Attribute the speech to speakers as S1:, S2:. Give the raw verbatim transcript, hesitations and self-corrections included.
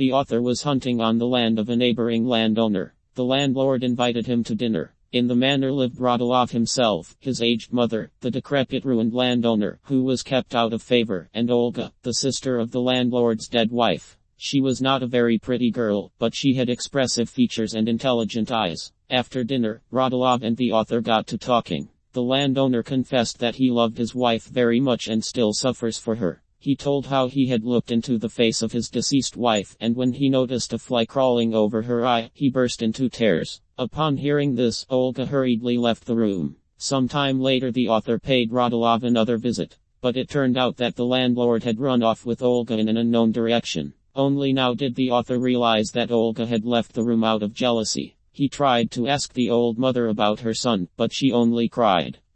S1: The author was hunting on the land of a neighboring landowner. The landlord invited him to dinner. In the manor lived Radulov himself, his aged mother, the decrepit ruined landowner, who was kept out of favor, and Olga, the sister of the landlord's dead wife. She was not a very pretty girl, but she had expressive features and intelligent eyes. After dinner, Radulov and the author got to talking. The landowner confessed that he loved his wife very much and still suffers for her. He told how he had looked into the face of his deceased wife, and when he noticed a fly crawling over her eye, he burst into tears. Upon hearing this, Olga hurriedly left the room. Some time later the author paid Radulov another visit, but it turned out that the landlord had run off with Olga in an unknown direction. Only now did the author realize that Olga had left the room out of jealousy. He tried to ask the old mother about her son, but she only cried.